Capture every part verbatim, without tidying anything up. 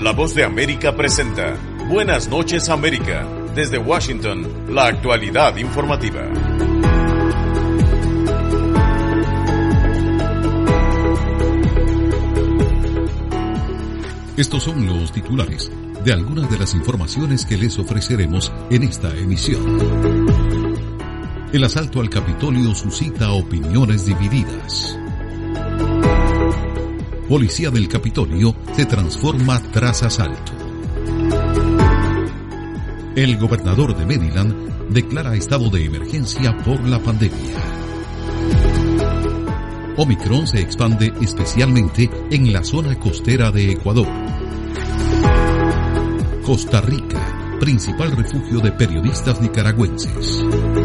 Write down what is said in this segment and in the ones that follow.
La Voz de América presenta Buenas noches América. Desde Washington, la actualidad informativa. Estos son los titulares de algunas de las informaciones que les ofreceremos en esta emisión. El asalto al Capitolio suscita opiniones divididas. Policía del Capitolio se transforma tras asalto. El gobernador de Maryland declara estado de emergencia por la pandemia. Omicron se expande especialmente en la zona costera de Ecuador. Costa Rica, principal refugio de periodistas nicaragüenses.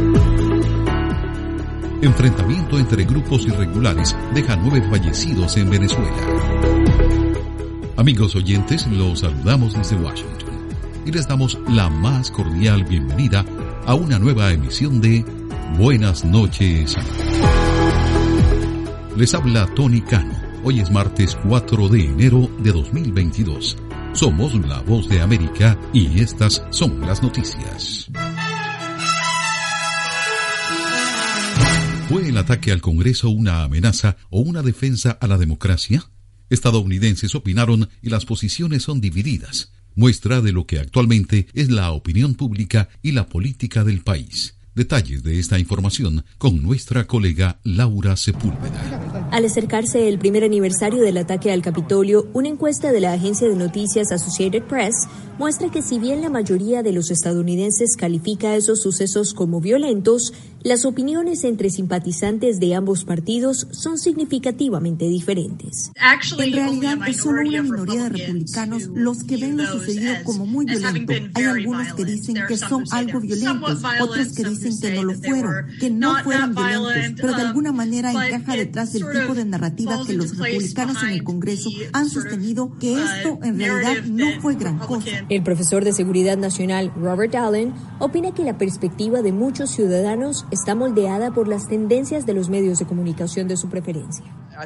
Enfrentamiento entre grupos irregulares deja nueve fallecidos en Venezuela. Amigos oyentes, los saludamos desde Washington y les damos la más cordial bienvenida a una nueva emisión de Buenas noches América. Les habla Tony Cano. Hoy es martes cuatro de enero de dos mil veintidós. Somos La Voz de América y estas son las noticias. ¿Fue el ataque al Congreso una amenaza o una defensa a la democracia? Estadounidenses opinaron y las posiciones son divididas. Muestra de lo que actualmente es la opinión pública y la política del país. Detalles de esta información con nuestra colega Laura Sepúlveda. Al acercarse el primer aniversario del ataque al Capitolio, una encuesta de la agencia de noticias Associated Press muestra que si bien la mayoría de los estadounidenses califica esos sucesos como violentos, las opiniones entre simpatizantes de ambos partidos son significativamente diferentes. En realidad es solo una minoría de republicanos los que ven lo sucedido como muy violento. Hay algunos que dicen que son algo violentos, otros que dicen que no lo fueron, que no fueron violentos, pero de alguna manera encaja detrás del tipo de narrativa que los republicanos en el Congreso han sostenido que esto en realidad no fue gran cosa. El profesor de Seguridad Nacional Robert Allen opina que la perspectiva de muchos ciudadanos está moldeada por las tendencias de los medios de comunicación de su preferencia.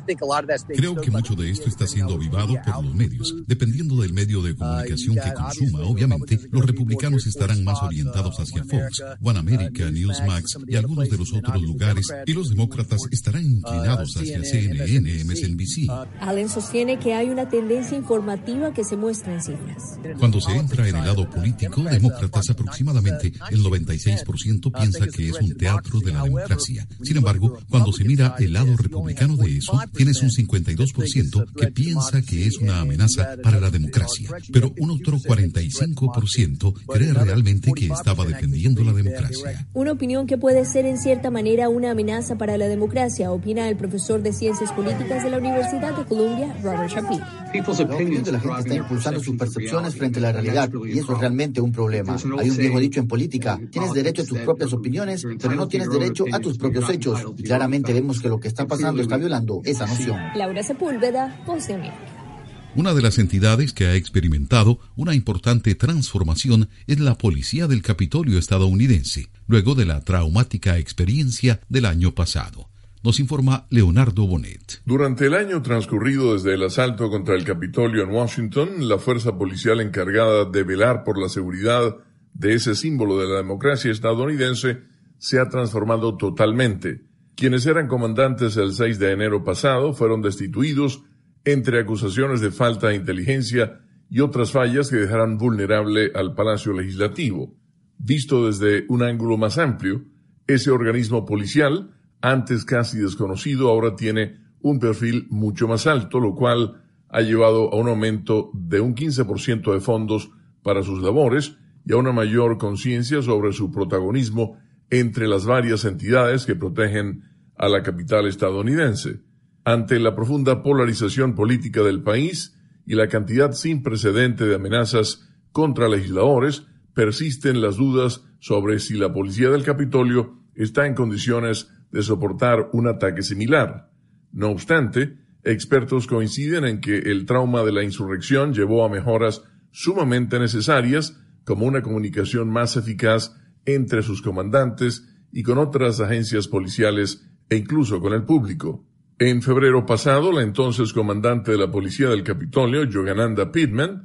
Creo que mucho de esto está siendo avivado por los medios. Dependiendo del medio de comunicación que consuma, obviamente, los republicanos estarán más orientados hacia Fox, One America, Newsmax y algunos de los otros lugares, y los demócratas estarán inclinados hacia C N N, M S N B C. Allen sostiene que hay una tendencia informativa que se muestra en cifras. Cuando se entra en el lado político, demócratas aproximadamente el noventa y seis por ciento piensa que es un teatro de la democracia. Sin embargo, cuando se mira el lado republicano de eso, tienes un cincuenta y dos por ciento que piensa que es una amenaza para la democracia, pero un otro cuarenta y cinco por ciento cree realmente que estaba defendiendo la democracia. Una opinión que puede ser en cierta manera una amenaza para la democracia, opina el profesor de Ciencias Políticas de la Universidad de Columbia, Robert Shapiro. La opinión de la gente está impulsando sus percepciones frente a la realidad, y eso es realmente un problema. Hay un viejo dicho en política: tienes derecho a tus propias opiniones, pero no tienes derecho a tus propios hechos. Y claramente vemos que lo que está pasando está violando esa noción. Laura Sepúlveda, Voz de América. Una de las entidades que ha experimentado una importante transformación es la Policía del Capitolio estadounidense, luego de la traumática experiencia del año pasado. Nos informa Leonardo Bonet. Durante el año transcurrido desde el asalto contra el Capitolio en Washington, la fuerza policial encargada de velar por la seguridad de ese símbolo de la democracia estadounidense se ha transformado totalmente. Quienes eran comandantes el seis de enero pasado fueron destituidos entre acusaciones de falta de inteligencia y otras fallas que dejaran vulnerable al Palacio Legislativo. Visto desde un ángulo más amplio, ese organismo policial, antes casi desconocido, ahora tiene un perfil mucho más alto, lo cual ha llevado a un aumento de un quince por ciento de fondos para sus labores y a una mayor conciencia sobre su protagonismo entre las varias entidades que protegen a la capital estadounidense. Ante la profunda polarización política del país y la cantidad sin precedente de amenazas contra legisladores, persisten las dudas sobre si la policía del Capitolio está en condiciones de soportar un ataque similar. No obstante, expertos coinciden en que el trauma de la insurrección llevó a mejoras sumamente necesarias, como una comunicación más eficaz entre sus comandantes y con otras agencias policiales e incluso con el público. En febrero pasado, la entonces comandante de la Policía del Capitolio, Yogananda Pittman,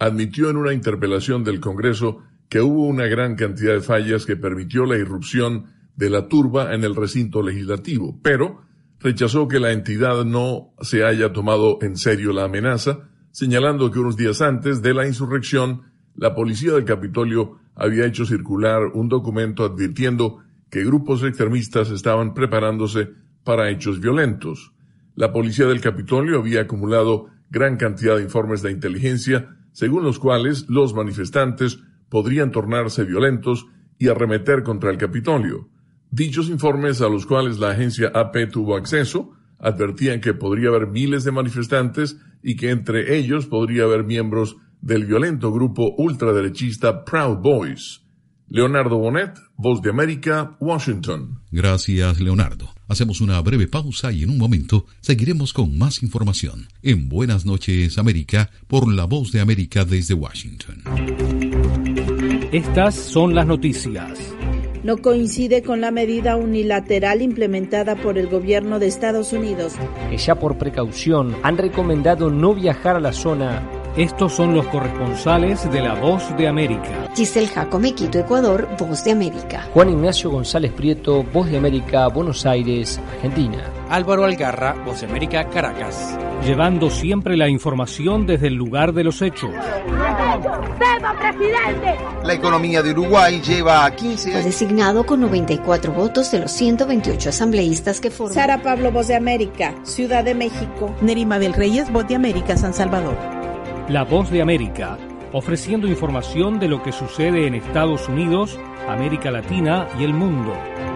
admitió en una interpelación del Congreso que hubo una gran cantidad de fallas que permitió la irrupción de la turba en el recinto legislativo, pero rechazó que la entidad no se haya tomado en serio la amenaza, señalando que unos días antes de la insurrección, la policía del Capitolio había hecho circular un documento advirtiendo que grupos extremistas estaban preparándose para hechos violentos. La policía del Capitolio había acumulado gran cantidad de informes de inteligencia, según los cuales los manifestantes podrían tornarse violentos y arremeter contra el Capitolio. Dichos informes, a los cuales la agencia A P tuvo acceso, advertían que podría haber miles de manifestantes y que entre ellos podría haber miembros del violento grupo ultraderechista Proud Boys. Leonardo Bonet, Voz de América, Washington. Gracias, Leonardo. Hacemos una breve pausa y en un momento seguiremos con más información en Buenas noches, América, por la Voz de América desde Washington. Estas son las noticias. No coincide con la medida unilateral implementada por el gobierno de Estados Unidos, que ya por precaución han recomendado no viajar a la zona. Estos son los corresponsales de la Voz de América. Giselle Jacome, Quito, Ecuador, Voz de América. Juan Ignacio González Prieto, Voz de América, Buenos Aires, Argentina. Álvaro Algarra, Voz de América, Caracas. Llevando siempre la información desde el lugar de los hechos. ¡Viva, presidente! La economía de Uruguay lleva a quince años. Fue designado con noventa y cuatro votos de los ciento veintiocho asambleístas que forman. Sara Pablo, Voz de América, Ciudad de México. Nerima del Reyes, Voz de América, San Salvador. La Voz de América, ofreciendo información de lo que sucede en Estados Unidos, América Latina y el mundo.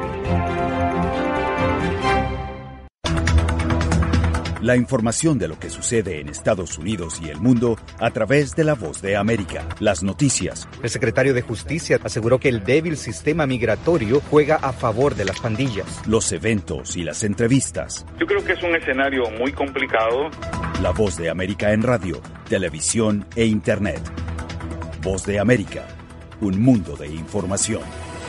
La información de lo que sucede en Estados Unidos y el mundo a través de la Voz de América. Las noticias. El secretario de Justicia aseguró que el débil sistema migratorio juega a favor de las pandillas. Los eventos y las entrevistas. Yo creo que es un escenario muy complicado. La Voz de América en radio, televisión e Internet. Voz de América, un mundo de información.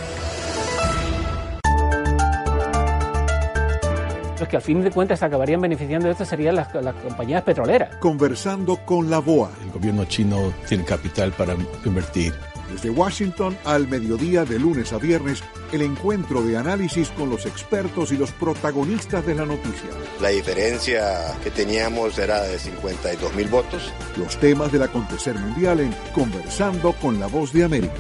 Los que al fin de cuentas acabarían beneficiando de esto serían las, las compañías petroleras. Conversando con la B O A. El gobierno chino tiene capital para invertir. Desde Washington al mediodía de lunes a viernes, el encuentro de análisis con los expertos y los protagonistas de la noticia. La diferencia que teníamos era de cincuenta y dos mil votos. Los temas del acontecer mundial en Conversando con la Voz de América.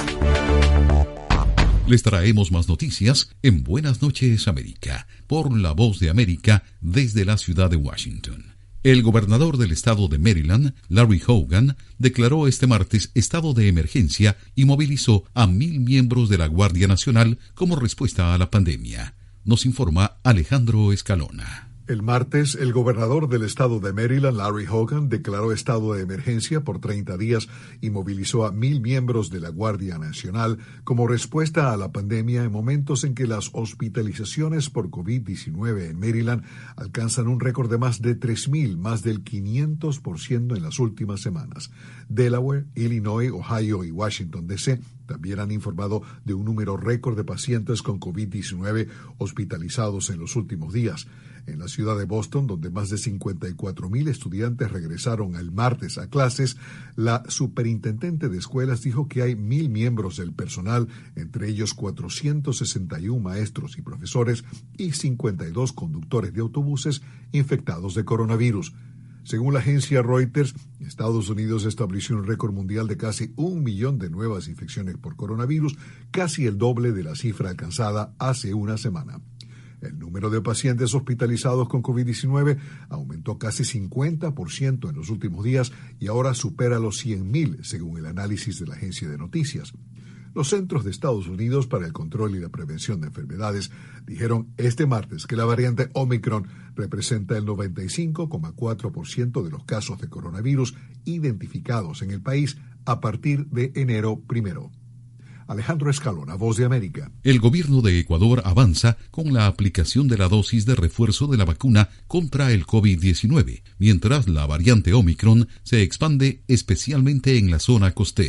Les traemos más noticias en Buenas noches, América, por la Voz de América desde la ciudad de Washington. El gobernador del estado de Maryland, Larry Hogan, declaró este martes estado de emergencia y movilizó a mil miembros de la Guardia Nacional como respuesta a la pandemia. Nos informa Alejandro Escalona. El martes, el gobernador del estado de Maryland, Larry Hogan, declaró estado de emergencia por treinta días y movilizó a mil miembros de la Guardia Nacional como respuesta a la pandemia en momentos en que las hospitalizaciones por covid diecinueve en Maryland alcanzan un récord de más de tres mil, más del quinientos por ciento en las últimas semanas. Delaware, Illinois, Ohio y Washington, D C también han informado de un número récord de pacientes con covid diecinueve hospitalizados en los últimos días. En la ciudad de Boston, donde más de cincuenta y cuatro mil estudiantes regresaron el martes a clases, la superintendente de escuelas dijo que hay mil miembros del personal, entre ellos cuatrocientos sesenta y uno maestros y profesores y cincuenta y dos conductores de autobuses infectados de coronavirus. Según la agencia Reuters, Estados Unidos estableció un récord mundial de casi un millón de nuevas infecciones por coronavirus, casi el doble de la cifra alcanzada hace una semana. El número de pacientes hospitalizados con covid diecinueve aumentó casi cincuenta por ciento en los últimos días y ahora supera los cien mil, según el análisis de la agencia de noticias. Los Centros de Estados Unidos para el Control y la Prevención de Enfermedades dijeron este martes que la variante Omicron representa el noventa y cinco coma cuatro por ciento de los casos de coronavirus identificados en el país a partir de enero primero. Alejandro Escalona, Voz de América. El gobierno de Ecuador avanza con la aplicación de la dosis de refuerzo de la vacuna contra el covid diecinueve, mientras la variante Omicron se expande especialmente en la zona costera.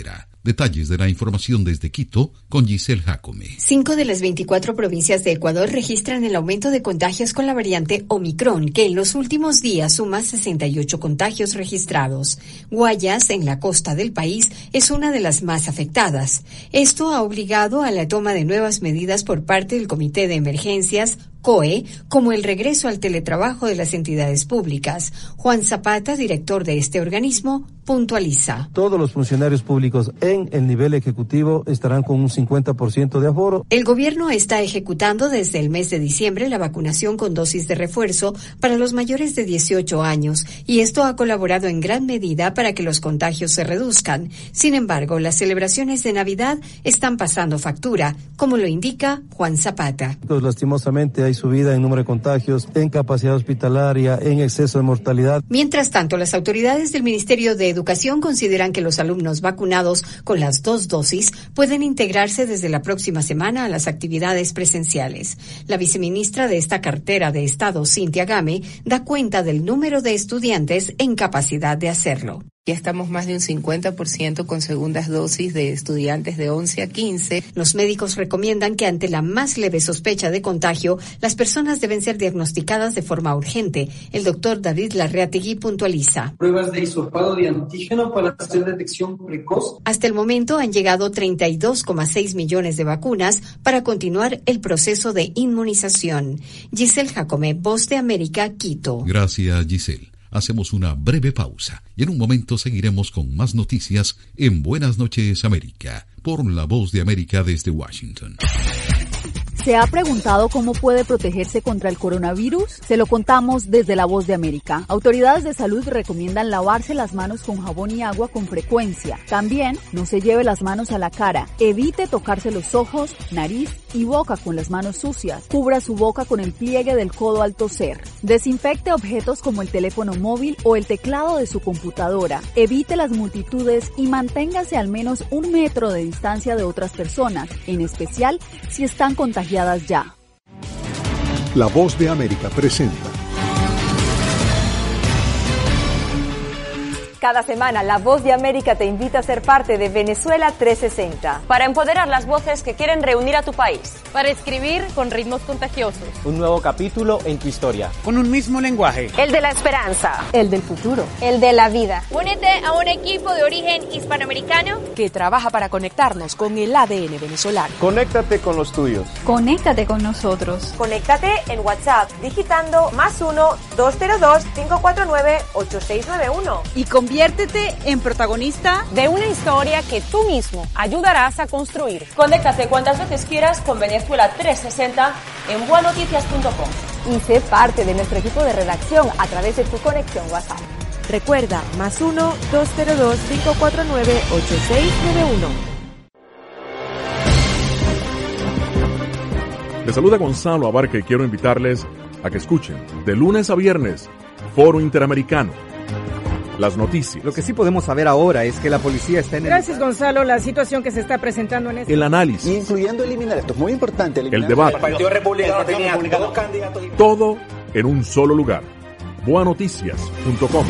Detalles de la información desde Quito con Giselle Jacome. Cinco de las veinticuatro provincias de Ecuador registran el aumento de contagios con la variante Omicron, que en los últimos días suma sesenta y ocho contagios registrados. Guayas, en la costa del país, es una de las más afectadas. Esto ha obligado a la toma de nuevas medidas por parte del Comité de Emergencias, C O E, como el regreso al teletrabajo de las entidades públicas. Juan Zapata, director de este organismo, puntualiza. Todos los funcionarios públicos en el nivel ejecutivo estarán con un cincuenta por ciento de aforo. El gobierno está ejecutando desde el mes de diciembre la vacunación con dosis de refuerzo para los mayores de dieciocho años, y esto ha colaborado en gran medida para que los contagios se reduzcan. Sin embargo, las celebraciones de Navidad están pasando factura, como lo indica Juan Zapata. Pues, lastimosamente hay subida en número de contagios, en capacidad hospitalaria, en exceso de mortalidad. Mientras tanto, las autoridades del Ministerio de Educación consideran que los alumnos vacunados con las dos dosis pueden integrarse desde la próxima semana a las actividades presenciales. La viceministra de esta cartera de Estado, Cintia Game, da cuenta del número de estudiantes en capacidad de hacerlo. Ya estamos más de un cincuenta por ciento con segundas dosis de estudiantes de once a quince. Los médicos recomiendan que ante la más leve sospecha de contagio, las personas deben ser diagnosticadas de forma urgente. El doctor David Larreategui puntualiza. Pruebas de hisopado de antígeno para hacer detección precoz. Hasta el momento han llegado treinta y dos coma seis millones de vacunas para continuar el proceso de inmunización. Giselle Jacome, Voz de América, Quito. Gracias, Giselle. Hacemos una breve pausa y en un momento seguiremos con más noticias en Buenas noches América, por la Voz de América desde Washington. ¿Se ha preguntado cómo puede protegerse contra el coronavirus? Se lo contamos desde La Voz de América. Autoridades de salud recomiendan lavarse las manos con jabón y agua con frecuencia. También no se lleve las manos a la cara. Evite tocarse los ojos, nariz y boca con las manos sucias. Cubra su boca con el pliegue del codo al toser. Desinfecte objetos como el teléfono móvil o el teclado de su computadora. Evite las multitudes y manténgase al menos un metro de distancia de otras personas, en especial si están contagiadas ya. La Voz de América presenta. Cada semana, La Voz de América te invita a ser parte de Venezuela trescientos sesenta. Para empoderar las voces que quieren reunir a tu país. Para escribir con ritmos contagiosos. Un nuevo capítulo en tu historia. Con un mismo lenguaje. El de la esperanza. El del futuro. El de la vida. Únete a un equipo de origen hispanoamericano que trabaja para conectarnos con el A D N venezolano. Conéctate con los tuyos. Conéctate con nosotros. Conéctate en WhatsApp digitando más uno, dos cero dos, cinco cuatro nueve, ocho seis nueve uno. Y conviértete en protagonista de una historia que tú mismo ayudarás a construir. Conéctate cuantas veces quieras con Venezuela trescientos sesenta en buenoticias punto com. Y sé parte de nuestro equipo de redacción a través de tu conexión WhatsApp. Recuerda, más uno, dos cero dos, cinco cuatro nueve, ocho seis nueve uno. Les saluda Gonzalo Abarca y quiero invitarles a que escuchen de lunes a viernes Foro Interamericano. Las noticias. Lo que sí podemos saber ahora es que la policía está en el... Gracias, Gonzalo. La situación que se está presentando en este... El análisis. Incluyendo eliminar, esto es muy importante. El debate. El Partido Republicano tenía dos candidatos. Todo en un solo lugar. buenoticias punto com.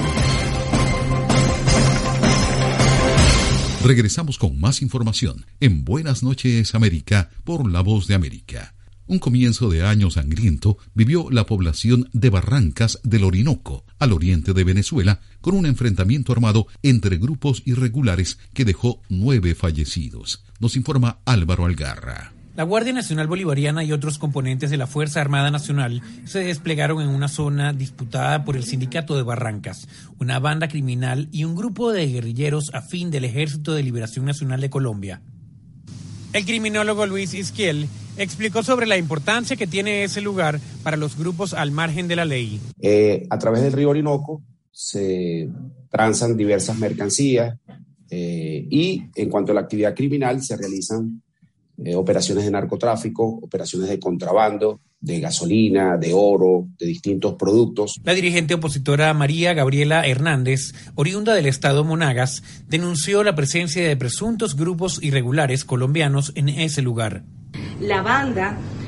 Regresamos con más información en Buenas noches América por La Voz de América. Un comienzo de año sangriento vivió la población de Barrancas del Orinoco, al oriente de Venezuela, con un enfrentamiento armado entre grupos irregulares que dejó nueve fallecidos. Nos informa Álvaro Algarra. La Guardia Nacional Bolivariana y otros componentes de la Fuerza Armada Nacional se desplegaron en una zona disputada por el Sindicato de Barrancas, una banda criminal y un grupo de guerrilleros afín del Ejército de Liberación Nacional de Colombia. El criminólogo Luis Isquiel explicó sobre la importancia que tiene ese lugar para los grupos al margen de la ley. Eh, a través del río Orinoco se transan diversas mercancías eh, y en cuanto a la actividad criminal se realizan eh, operaciones de narcotráfico, operaciones de contrabando, de gasolina, de oro, de distintos productos. La dirigente opositora María Gabriela Hernández, oriunda del estado Monagas, denunció la presencia de presuntos grupos irregulares colombianos en ese lugar. La banda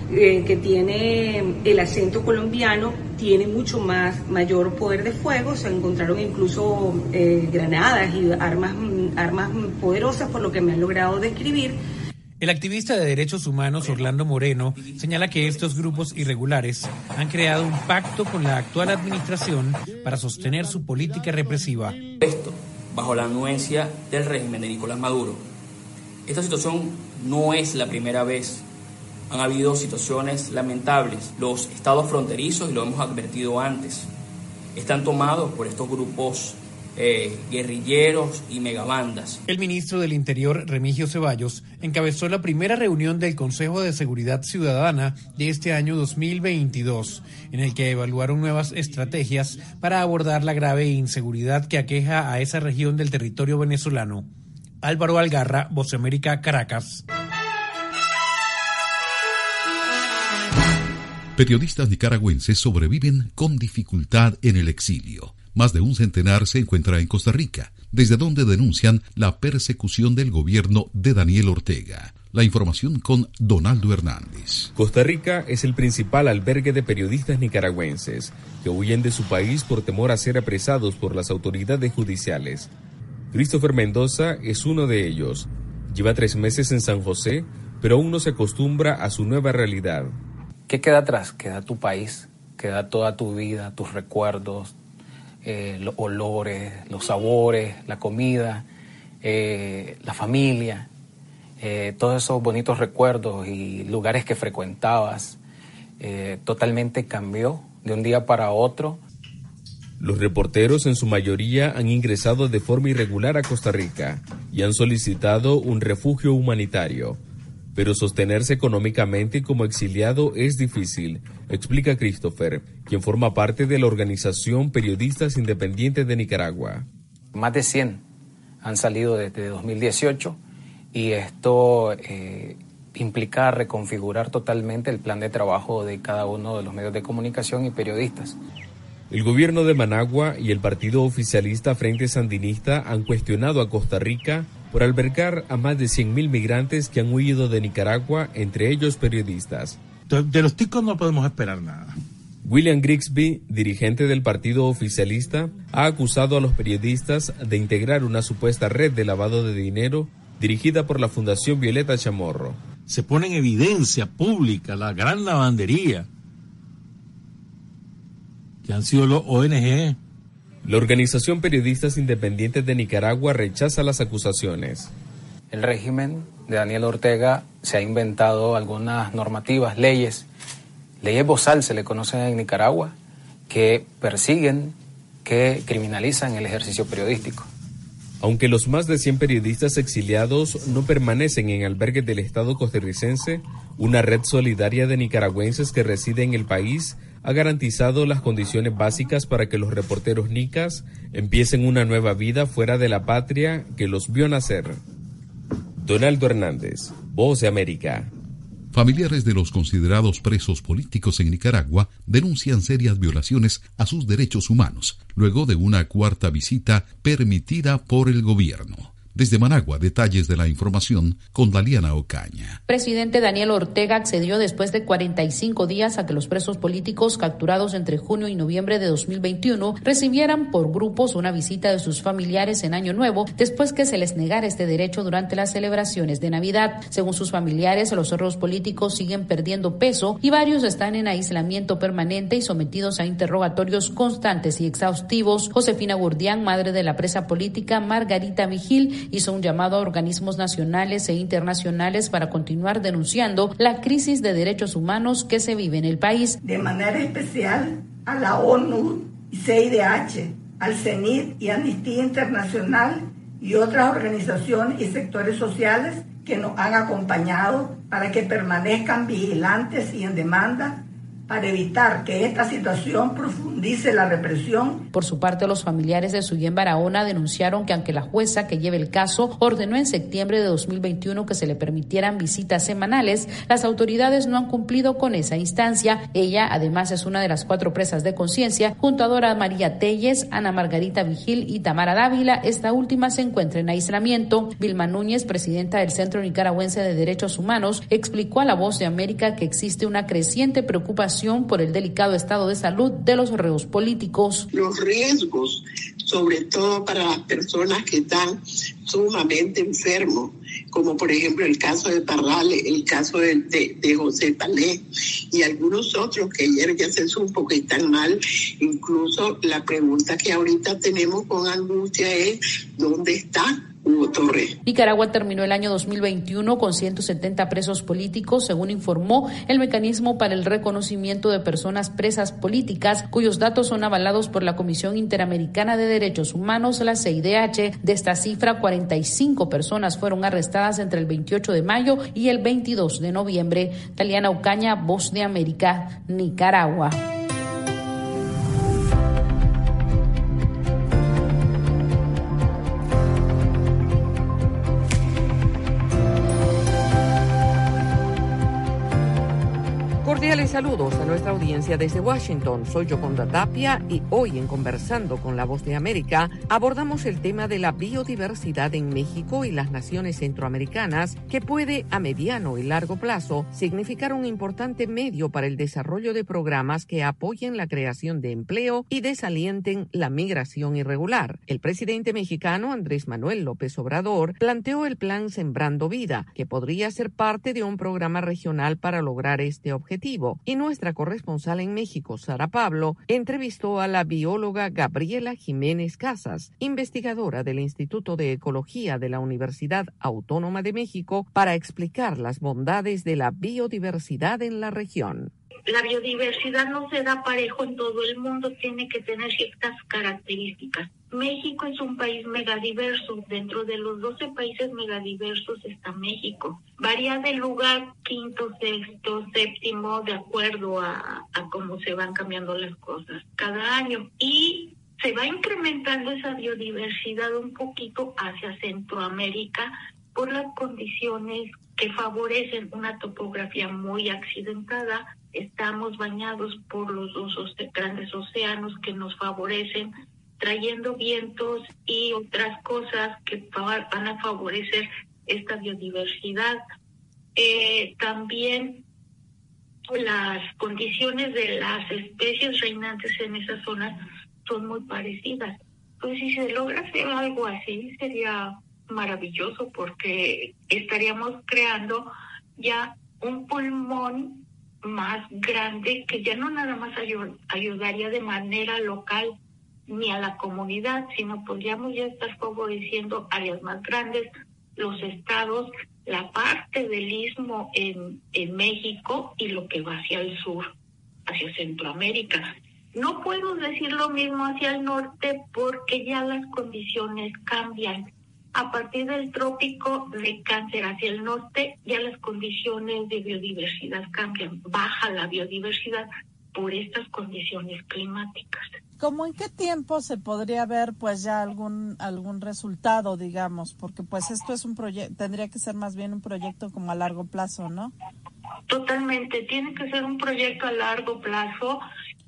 eh, que tiene el acento colombiano, tiene mucho más mayor poder de fuego. Se encontraron incluso eh, granadas y armas, armas poderosas, por lo que me han logrado describir. El activista de derechos humanos Orlando Moreno señala que estos grupos irregulares han creado un pacto con la actual administración para sostener su política represiva. Esto bajo la anuencia del régimen de Nicolás Maduro. Esta situación no es la primera vez. Han habido situaciones lamentables. Los estados fronterizos, y lo hemos advertido antes, están tomados por estos grupos Eh, guerrilleros y megabandas. El ministro del Interior, Remigio Ceballos, encabezó la primera reunión del Consejo de Seguridad Ciudadana de este año dos mil veintidós, en el que evaluaron nuevas estrategias para abordar la grave inseguridad que aqueja a esa región del territorio venezolano. Álvaro Algarra, Voz de América, Caracas. Periodistas nicaragüenses sobreviven con dificultad en el exilio. Más de un centenar se encuentra en Costa Rica, desde donde denuncian la persecución del gobierno de Daniel Ortega. La información con Donaldo Hernández. Costa Rica es el principal albergue de periodistas nicaragüenses que huyen de su país por temor a ser apresados por las autoridades judiciales. Christopher Mendoza es uno de ellos. Lleva tres meses en San José, pero aún no se acostumbra a su nueva realidad. ¿Qué queda atrás? Queda tu país, queda toda tu vida, tus recuerdos, Eh, los olores, los sabores, la comida, eh, la familia, eh, todos esos bonitos recuerdos y lugares que frecuentabas, eh, totalmente cambió de un día para otro. Los reporteros en su mayoría han ingresado de forma irregular a Costa Rica y han solicitado un refugio humanitario. Pero sostenerse económicamente como exiliado es difícil, explica Christopher, quien forma parte de la organización Periodistas Independientes de Nicaragua. Más de cien han salido desde dos mil dieciocho y esto eh, implica reconfigurar totalmente el plan de trabajo de cada uno de los medios de comunicación y periodistas. El gobierno de Managua y el partido oficialista Frente Sandinista han cuestionado a Costa Rica por albergar a más de cien mil migrantes que han huido de Nicaragua, entre ellos periodistas. De los ticos no podemos esperar nada. William Grigsby, dirigente del partido oficialista, ha acusado a los periodistas de integrar una supuesta red de lavado de dinero dirigida por la Fundación Violeta Chamorro. Se pone en evidencia pública la gran lavandería que han sido los O N G. La Organización Periodistas Independientes de Nicaragua rechaza las acusaciones. El régimen de Daniel Ortega se ha inventado algunas normativas, leyes, leyes bozal se le conocen en Nicaragua, que persiguen, que criminalizan el ejercicio periodístico. Aunque los más de cien periodistas exiliados no permanecen en albergues del Estado costarricense, una red solidaria de nicaragüenses que residen en el país ha garantizado las condiciones básicas para que los reporteros nicas empiecen una nueva vida fuera de la patria que los vio nacer. Donaldo Hernández, Voz de América. Familiares de los considerados presos políticos en Nicaragua denuncian serias violaciones a sus derechos humanos, luego de una cuarta visita permitida por el gobierno. Desde Managua, detalles de la información con Daliana Ocaña. Presidente Daniel Ortega accedió después de cuarenta y cinco días a que los presos políticos capturados entre junio y noviembre de dos mil veintiuno recibieran por grupos una visita de sus familiares en Año Nuevo, después que se les negara este derecho durante las celebraciones de Navidad. Según sus familiares, los cerros políticos siguen perdiendo peso y varios están en aislamiento permanente y sometidos a interrogatorios constantes y exhaustivos. Josefina Gurdián, madre de la presa política Margarita Vigil, hizo un llamado a organismos nacionales e internacionales para continuar denunciando la crisis de derechos humanos que se vive en el país. De manera especial a la ONU y C I D H, al CENIT y Amnistía Internacional y otras organizaciones y sectores sociales que nos han acompañado para que permanezcan vigilantes y en demanda para evitar que esta situación profundice la represión. Por su parte, los familiares de Suyén Barahona denunciaron que aunque la jueza que lleva el caso ordenó en septiembre de dos mil veintiuno que se le permitieran visitas semanales, las autoridades no han cumplido con esa instancia. Ella, además, es una de las cuatro presas de conciencia, junto a Dora María Telles, Ana Margarita Vigil y Tamara Dávila. Esta última se encuentra en aislamiento. Vilma Núñez, presidenta del Centro Nicaragüense de Derechos Humanos, explicó a La Voz de América que existe una creciente preocupación por el delicado estado de salud de los reos políticos. Los riesgos, sobre todo para las personas que están sumamente enfermos, como por ejemplo el caso de Parrales, el caso de, de, de José Palé y algunos otros que ayer ya se supo que están mal. Incluso la pregunta que ahorita tenemos con angustia es ¿dónde está Hugo Torres? Nicaragua terminó el año dos mil veintiuno con ciento setenta presos políticos, según informó el Mecanismo para el Reconocimiento de Personas Presas Políticas, cuyos datos son avalados por la Comisión Interamericana de Derechos Humanos, la C I D H. De esta cifra, cuarenta y cinco personas fueron arrestadas entre el veintiocho de mayo y el veintidós de noviembre. Taliana Ocaña, Voz de América, Nicaragua. Cordiales saludos a nuestra audiencia desde Washington. Soy Yoconda Tapia y hoy en Conversando con La Voz de América abordamos el tema de la biodiversidad en México y las naciones centroamericanas, que puede a mediano y largo plazo significar un importante medio para el desarrollo de programas que apoyen la creación de empleo y desalienten la migración irregular. El presidente mexicano Andrés Manuel López Obrador planteó el plan Sembrando Vida, que podría ser parte de un programa regional para lograr este objetivo. Y nuestra corresponsal en México, Sara Pablo, entrevistó a la bióloga Gabriela Jiménez Casas, investigadora del Instituto de Ecología de la Universidad Autónoma de México, para explicar las bondades de la biodiversidad en la región. La biodiversidad no se da parejo en todo el mundo, tiene que tener ciertas características. México es un país megadiverso. Dentro de los doce países megadiversos está México. Varía de lugar quinto, sexto, séptimo, de acuerdo a, a cómo se van cambiando las cosas cada año. Y se va incrementando esa biodiversidad un poquito hacia Centroamérica por las condiciones que favorecen una topografía muy accidentada. Estamos bañados por los dos grandes océanos que nos favorecen, trayendo vientos y otras cosas que van a favorecer esta biodiversidad. Eh, también las condiciones de las especies reinantes en esa zona son muy parecidas. Pues si se logra hacer algo así, sería maravilloso, porque estaríamos creando ya un pulmón más grande que ya no nada más ayud- ayudaría de manera local ni a la comunidad, sino podríamos ya estar favoreciendo áreas más grandes, los estados, la parte del istmo en, en México y lo que va hacia el sur, hacia Centroamérica. No puedo decir lo mismo hacia el norte porque ya las condiciones cambian. A partir del trópico de Cáncer hacia el norte, ya las condiciones de biodiversidad cambian. Baja la biodiversidad por estas condiciones climáticas. ¿Cómo en qué tiempo se podría ver pues ya algún algún resultado, digamos? Porque pues esto es un proyecto, tendría que ser más bien un proyecto como a largo plazo, ¿no? Totalmente, tiene que ser un proyecto a largo plazo.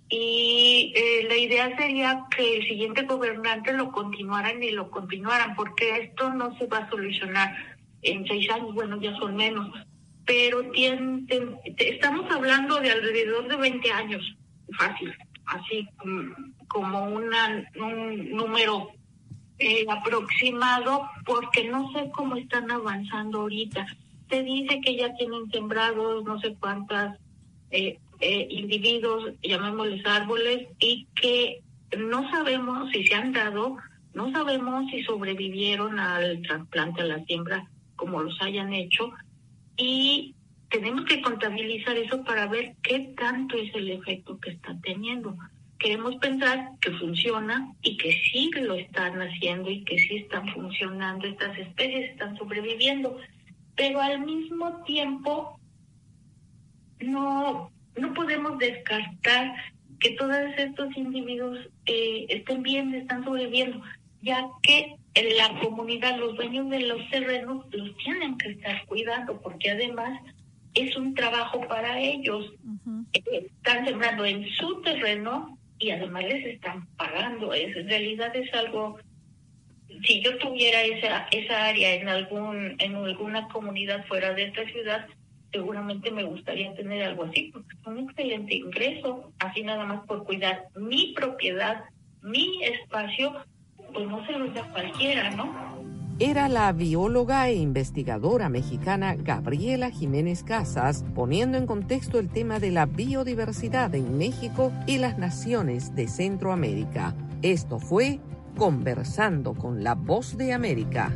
Y eh, la idea sería que el siguiente gobernante lo continuaran y lo continuaran, porque esto no se va a solucionar en seis años, bueno, ya son menos, pero tienen, ten, estamos hablando de alrededor de veinte años, fácil, así como una, un número eh, aproximado, porque no sé cómo están avanzando ahorita. Se dice que ya tienen sembrados no sé cuántas eh, Eh, individuos, llamémosles árboles, y que no sabemos si se han dado, no sabemos si sobrevivieron al trasplante, a la siembra, como los hayan hecho, y tenemos que contabilizar eso para ver qué tanto es el efecto que están teniendo. Queremos pensar que funciona y que sí lo están haciendo y que sí están funcionando, estas especies están sobreviviendo, pero al mismo tiempo no no podemos descartar que todos estos individuos eh, estén bien, están sobreviviendo, ya que en la comunidad, los dueños de los terrenos los tienen que estar cuidando, porque además es un trabajo para ellos. Uh-huh. Están sembrando en su terreno y además les están pagando. Es, en realidad es algo, si yo tuviera esa esa área en algún en alguna comunidad fuera de esta ciudad, seguramente me gustaría tener algo así, porque es un excelente ingreso, así nada más por cuidar mi propiedad, mi espacio, pues no se lo da cualquiera, ¿no? Era la bióloga e investigadora mexicana Gabriela Jiménez Casas, poniendo en contexto el tema de la biodiversidad en México y las naciones de Centroamérica. Esto fue Conversando con la Voz de América.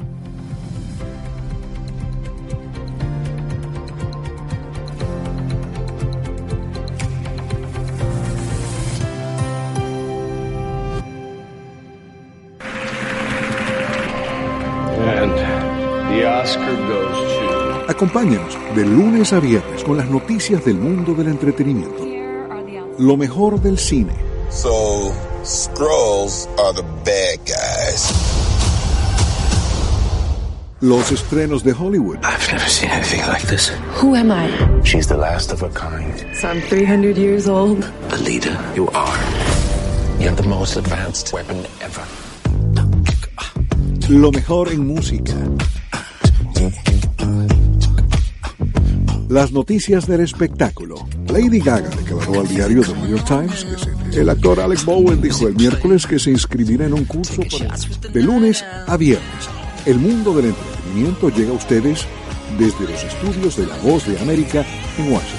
Acompáñanos de lunes a viernes con las noticias del mundo del entretenimiento. Lo mejor del cine. So, Skrulls are the bad guys. Los estrenos de Hollywood. I've never seen anything like this. Who am I? She's the last of her kind. So I'm three hundred years old. The leader you are. You have the most advanced weapon ever. Lo mejor en música. Las noticias del espectáculo. Lady Gaga declaró al diario The New York Times que se... el actor Alec Bowen dijo el miércoles que se inscribirá en un curso para... de lunes a viernes. El mundo del entretenimiento llega a ustedes desde los estudios de La Voz de América en Washington.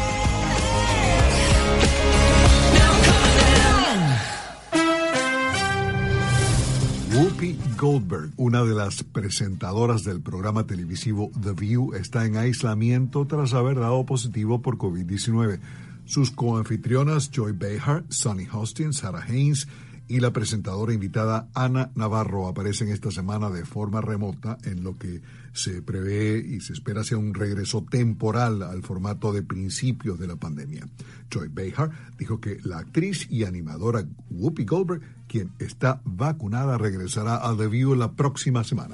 Whoopi Goldberg, una de las presentadoras del programa televisivo The View, está en aislamiento tras haber dado positivo por COVID diecinueve. Sus coanfitrionas Joy Behar, Sunny Hostin, Sarah Haynes y la presentadora invitada Ana Navarro aparecen esta semana de forma remota en lo que se prevé y se espera sea un regreso temporal al formato de principios de la pandemia. Joy Behar dijo que la actriz y animadora Whoopi Goldberg, quien está vacunada, regresará a The View la próxima semana.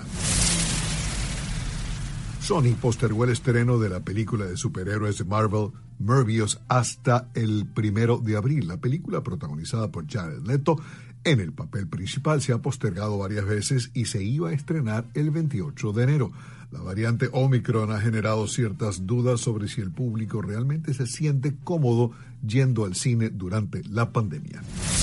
Sony postergó el estreno de la película de superhéroes de Marvel, Morbius, hasta el primero de abril. La película, protagonizada por Jared Leto en el papel principal, se ha postergado varias veces y se iba a estrenar el veintiocho de enero. La variante Omicron ha generado ciertas dudas sobre si el público realmente se siente cómodo yendo al cine durante la pandemia.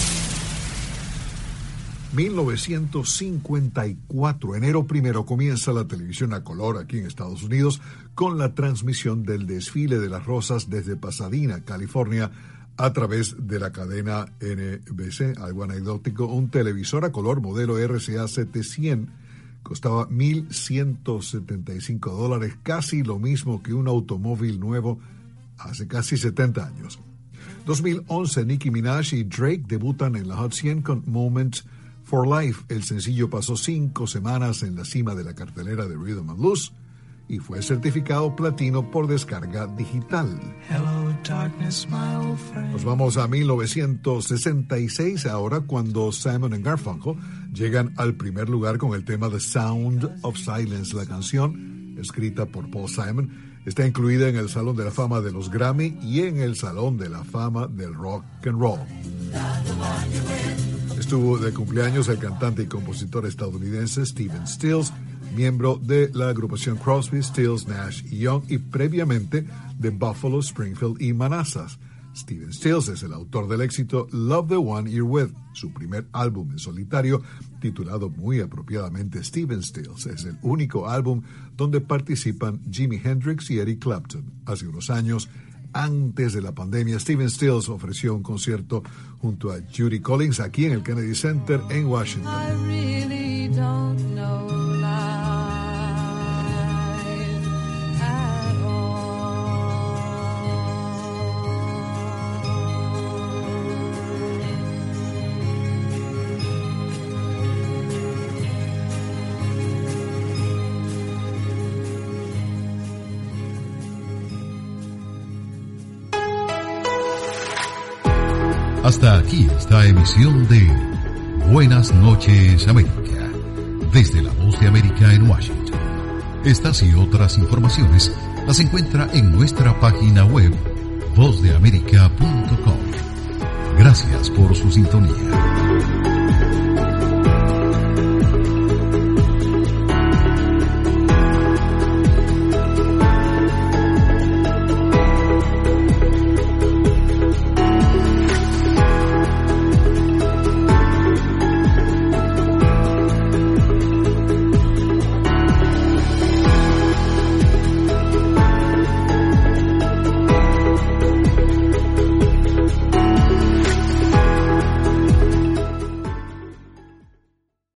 mil novecientos cincuenta y cuatro, enero primero, comienza la televisión a color aquí en Estados Unidos con la transmisión del desfile de las rosas desde Pasadena, California, a través de la cadena N B C. Algo anecdótico, un televisor a color modelo R C A setecientos costaba mil ciento setenta y cinco dólares, casi lo mismo que un automóvil nuevo hace casi setenta años. dos mil once, Nicki Minaj y Drake debutan en la Hot cien con Moments for Life. El sencillo pasó cinco semanas en la cima de la cartelera de Rhythm and Blues y fue certificado platino por descarga digital. Hello, darkness, my old friend. Nos vamos a mil novecientos sesenta y seis, ahora cuando Simon and Garfunkel llegan al primer lugar con el tema The Sound of Silence. La canción, escrita por Paul Simon, está incluida en el Salón de la Fama de los Grammy y en el Salón de la Fama del Rock and Roll. Estuvo de cumpleaños el cantante y compositor estadounidense Stephen Stills, miembro de la agrupación Crosby, Stills, Nash y Young y previamente de Buffalo, Springfield y Manassas. Stephen Stills es el autor del éxito Love the One You're With, su primer álbum en solitario, titulado muy apropiadamente Stephen Stills. Es el único álbum donde participan Jimi Hendrix y Eric Clapton. Hace unos años, antes de la pandemia, Stephen Stills ofreció un concierto junto a Judy Collins aquí en el Kennedy Center en Washington. I really don't know life at all. Hasta aquí esta emisión de Buenas noches, América, desde la Voz de América en Washington. Estas y otras informaciones las encuentra en nuestra página web voz de américa punto com. Gracias por su sintonía.